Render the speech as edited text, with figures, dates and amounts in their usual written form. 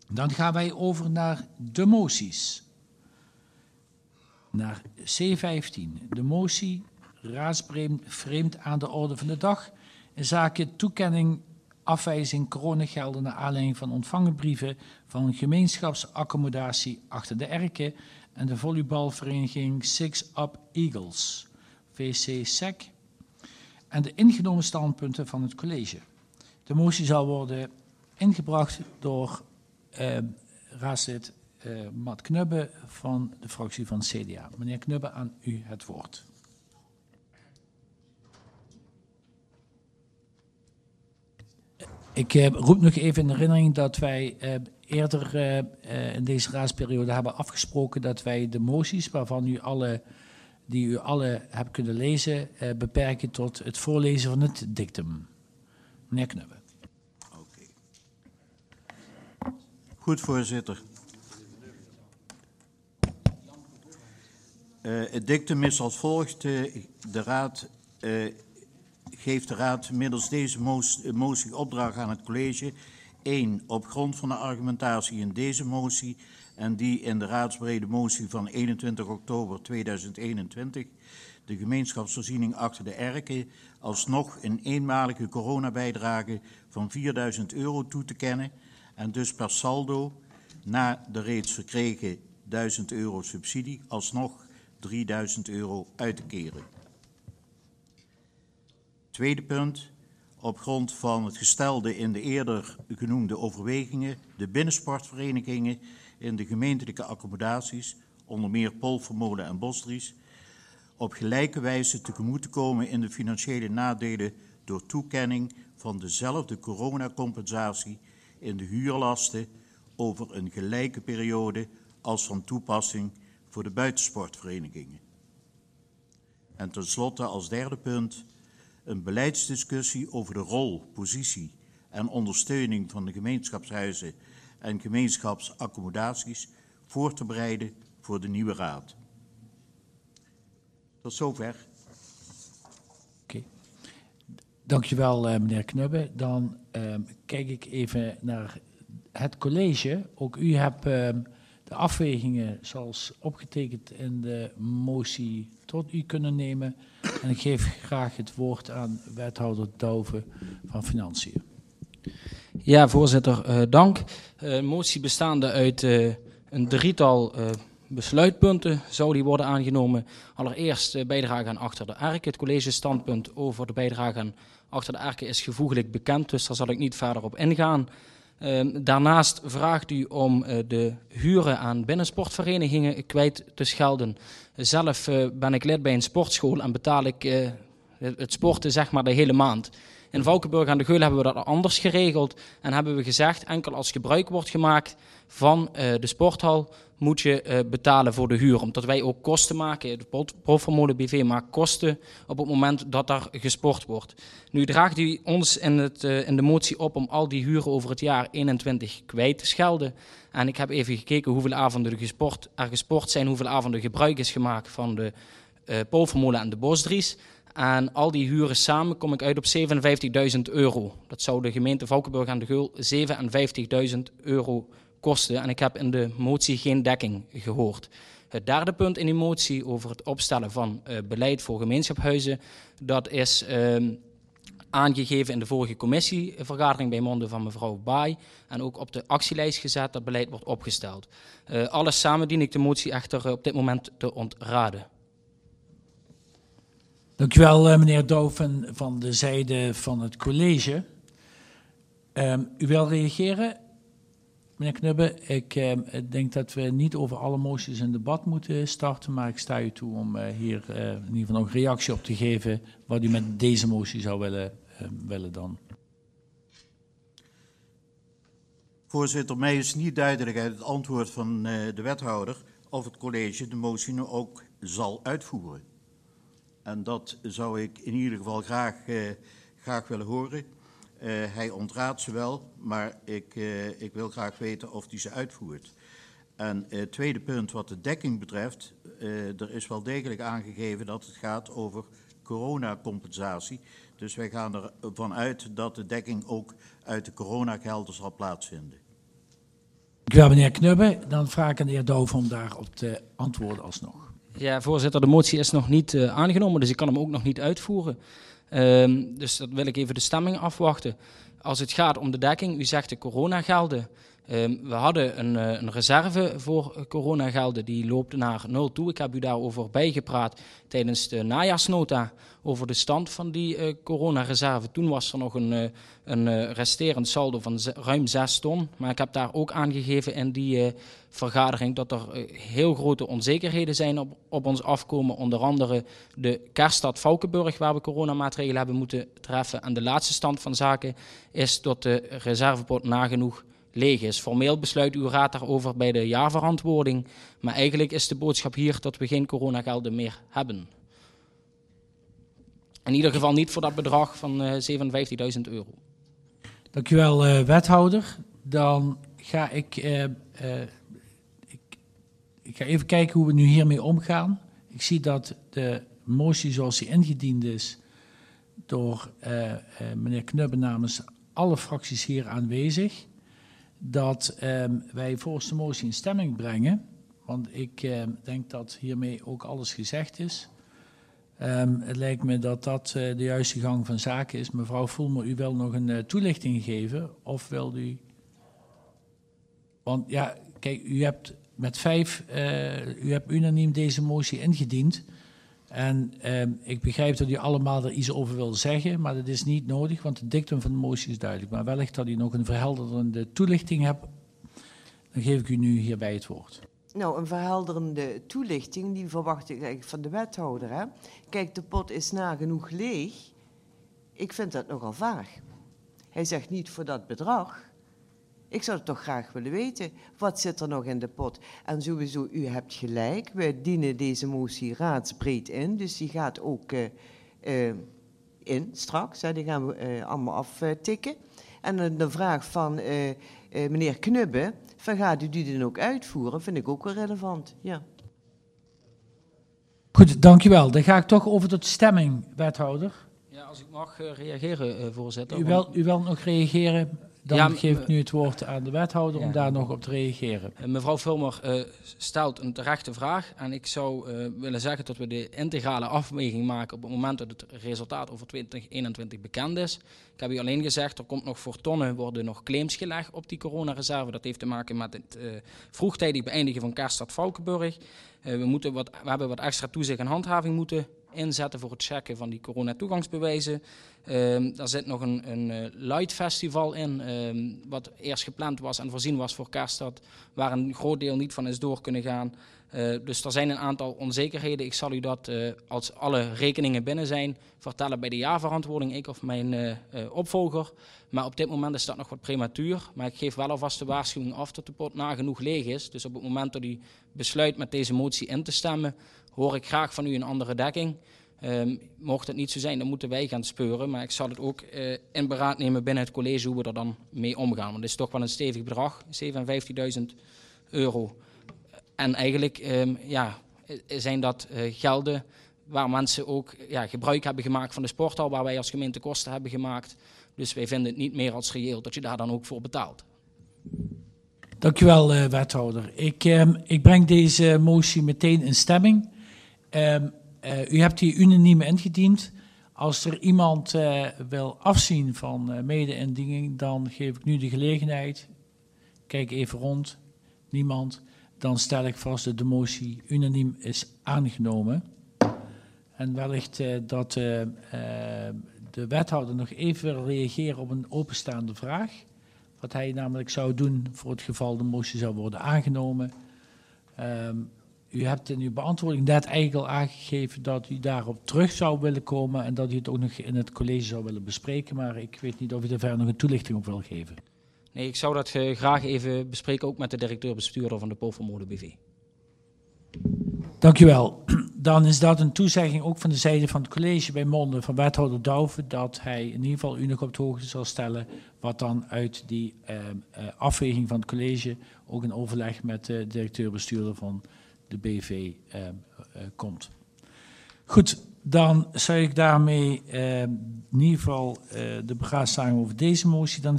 Dan gaan wij over naar de moties. Naar C15. De motie raadsvreemd aan de orde van de dag in zaken toekenning afwijzing coronagelden naar aanleiding van ontvangen brieven van gemeenschapsaccommodatie Achter de Erken en de volleybalvereniging Six Up Eagles, VC-SEC, en de ingenomen standpunten van het college. De motie zal worden ingebracht door raadslid Mart Knubbe van de fractie van CDA. Meneer Knubbe, aan u het woord. Ik roep nog even in herinnering dat wij eerder in deze raadsperiode hebben afgesproken dat wij de moties waarvan die u alle hebt kunnen lezen, beperken tot het voorlezen van het dictum. Meneer Knubbe. Okay. Goed, voorzitter. Het dictum is als volgt. Geeft de Raad middels deze motie opdracht aan het college. 1. Op grond van de argumentatie in deze motie en die in de raadsbrede motie van 21 oktober 2021... de gemeenschapsvoorziening Achter de Erken alsnog een eenmalige coronabijdrage van €4.000 toe te kennen en dus per saldo na de reeds verkregen €1.000 subsidie alsnog €3.000 uit te keren. Tweede punt. Op grond van het gestelde in de eerder genoemde overwegingen, de binnensportverenigingen in de gemeentelijke accommodaties, onder meer Polvermolen en Bosdries, op gelijke wijze tegemoet te komen in de financiële nadelen door toekenning van dezelfde coronacompensatie in de huurlasten over een gelijke periode als van toepassing voor de buitensportverenigingen. En tenslotte als derde punt een beleidsdiscussie over de rol, positie en ondersteuning van de gemeenschapshuizen en gemeenschapsaccommodaties voor te bereiden voor de nieuwe raad. Tot zover. Oké. Dankjewel, meneer Knubbe. Dan kijk ik even naar het college. Ook u hebt de afwegingen zoals opgetekend in de motie tot u kunnen nemen. En ik geef graag het woord aan wethouder Douwe van Financiën. Ja, voorzitter, dank. Motie bestaande uit een drietal besluitpunten zou die worden aangenomen. Allereerst bijdrage aan Achter de Erken. Het collegestandpunt over de bijdrage aan Achter de Erken is gevoeglijk bekend, dus daar zal ik niet verder op ingaan. Daarnaast vraagt u om de huren aan binnensportverenigingen kwijt te schelden. Zelf ben ik lid bij een sportschool en betaal ik het sporten zeg maar de hele maand. In Valkenburg aan de Geul hebben we dat anders geregeld en hebben we gezegd enkel als gebruik wordt gemaakt van de sporthal moet je betalen voor de huur. Omdat wij ook kosten maken, de Polvermolen BV maakt kosten op het moment dat daar gesport wordt. Nu draagt u ons in de motie op om al die huren over het jaar 21 kwijt te schelden. En ik heb even gekeken hoeveel avonden er gesport zijn, hoeveel avonden gebruik is gemaakt van de Polvermolen en de Bosdries. En al die huren samen kom ik uit op €57.000. Dat zou de gemeente Valkenburg aan de Geul €57.000 kosten. En ik heb in de motie geen dekking gehoord. Het derde punt in die motie over het opstellen van beleid voor gemeenschapshuizen. Dat is aangegeven in de vorige commissievergadering bij monden van mevrouw Baai. En ook op de actielijst gezet dat beleid wordt opgesteld. Alles samen dien ik de motie echter op dit moment te ontraden. Dankjewel, meneer Douwe van de zijde van het college. U wil reageren, meneer Knubbe? Ik denk dat we niet over alle moties een debat moeten starten, maar ik sta u toe om hier in ieder geval nog een reactie op te geven wat u met deze motie zou willen dan. Voorzitter, mij is niet duidelijk uit het antwoord van de wethouder of het college de motie nu ook zal uitvoeren. En dat zou ik in ieder geval graag willen horen. Hij ontraadt ze wel, maar ik wil graag weten of hij ze uitvoert. En het tweede punt wat de dekking betreft, er is wel degelijk aangegeven dat het gaat over coronacompensatie. Dus wij gaan ervan uit dat de dekking ook uit de coronagelden zal plaatsvinden. Dank u wel, meneer Knubbe. Dan vraag ik aan de heer Douw om daarop te antwoorden alsnog. Ja, voorzitter, de motie is nog niet aangenomen, dus ik kan hem ook nog niet uitvoeren. Dus dat wil ik even de stemming afwachten. Als het gaat om de dekking, u zegt de coronagelden. We hadden een reserve voor coronagelden, die loopt naar 0 toe. Ik heb u daarover bijgepraat tijdens de najaarsnota over de stand van die coronareserve. Toen was er nog een resterend saldo van ruim 6 ton. Maar ik heb daar ook aangegeven in die vergadering dat er heel grote onzekerheden zijn op ons afkomen. Onder andere de kerststad Valkenburg, waar we coronamaatregelen hebben moeten treffen. En de laatste stand van zaken is dat de reservepot nagenoeg leeg is. Formeel besluit uw raad daarover bij de jaarverantwoording. Maar eigenlijk is de boodschap hier dat we geen coronagelden meer hebben. In ieder geval niet voor dat bedrag van €57.000. Dank u wel, wethouder. Dan ga ik ga even kijken hoe we nu hiermee omgaan. Ik zie dat de motie zoals die ingediend is door meneer Knubbe namens alle fracties hier aanwezig, dat wij volgens de motie in stemming brengen. Want ik denk dat hiermee ook alles gezegd is. Het lijkt me dat dat de juiste gang van zaken is. Mevrouw Voelmer, u wil nog een toelichting geven? Of wil u... Want ja, kijk, u hebt met 5, u hebt unaniem deze motie ingediend. En ik begrijp dat u allemaal er iets over wil zeggen, maar dat is niet nodig, want de dictum van de motie is duidelijk. Maar wellicht dat u nog een verhelderende toelichting hebt, dan geef ik u nu hierbij het woord. Nou, een verhelderende toelichting, die verwacht ik eigenlijk van de wethouder. Hè? Kijk, de pot is nagenoeg leeg. Ik vind dat nogal vaag. Hij zegt niet voor dat bedrag. Ik zou het toch graag willen weten. Wat zit er nog in de pot? En sowieso, u hebt gelijk. We dienen deze motie raadsbreed in. Dus die gaat ook in straks. Hè. Die gaan we allemaal aftikken. En de vraag van meneer Knubbe, van gaat u die dan ook uitvoeren? Vind ik ook wel relevant, ja. Goed, dankjewel. Dan ga ik toch over tot stemming, wethouder. Ja, als ik mag reageren, voorzitter. U wilt nog reageren? Dan Ja, geef ik nu het woord aan de wethouder om Ja. daar nog op te reageren. Mevrouw Voelmer stelt een terechte vraag. En ik zou willen zeggen dat we de integrale afweging maken op het moment dat het resultaat over 2021 bekend is. Ik heb u alleen gezegd, er komt nog voor tonnen worden nog claims gelegd op die coronareserve. Dat heeft te maken met het vroegtijdig beëindigen van kerststad Valkenburg. We hebben wat extra toezicht en handhaving moeten inzetten voor het checken van die coronatoegangsbewijzen. Daar zit nog een light festival in, wat eerst gepland was en voorzien was voor kerststad, waar een groot deel niet van is door kunnen gaan. Dus er zijn een aantal onzekerheden. Ik zal u dat, als alle rekeningen binnen zijn, vertellen bij de jaarverantwoording, ik of mijn opvolger. Maar op dit moment is dat nog wat prematuur. Maar ik geef wel alvast de waarschuwing af dat de pot nagenoeg leeg is. Dus op het moment dat u besluit met deze motie in te stemmen, hoor ik graag van u een andere dekking. Mocht het niet zo zijn, dan moeten wij gaan speuren. Maar ik zal het ook in beraad nemen binnen het college hoe we er dan mee omgaan. Want het is toch wel een stevig bedrag, €57.000. En eigenlijk zijn dat gelden waar mensen ook gebruik hebben gemaakt van de sporthal, waar wij als gemeente kosten hebben gemaakt. Dus wij vinden het niet meer als reëel dat je daar dan ook voor betaalt. Dank u wel, wethouder. Ik breng deze motie meteen in stemming. U hebt die unaniem ingediend. Als er iemand wil afzien van mede-indiening, dan geef ik nu de gelegenheid. Kijk even rond. Niemand. Dan stel ik vast dat de motie unaniem is aangenomen. En wellicht dat de wethouder nog even wil reageren op een openstaande vraag. Wat hij namelijk zou doen voor het geval de motie zou worden aangenomen. U hebt in uw beantwoording net eigenlijk al aangegeven dat u daarop terug zou willen komen en dat u het ook nog in het college zou willen bespreken. Maar ik weet niet of u daar verder nog een toelichting op wil geven. Nee, ik zou dat graag even bespreken, ook met de directeur-bestuurder van de Polvermolen BV. Dank u wel. Dan is dat een toezegging ook van de zijde van het college bij monden van wethouder Douwe, dat hij in ieder geval u nog op de hoogte zal stellen wat dan uit die afweging van het college, ook in overleg met de directeur-bestuurder van de BV komt. Goed, dan zou ik daarmee in ieder geval de beraadslaging over deze motie dan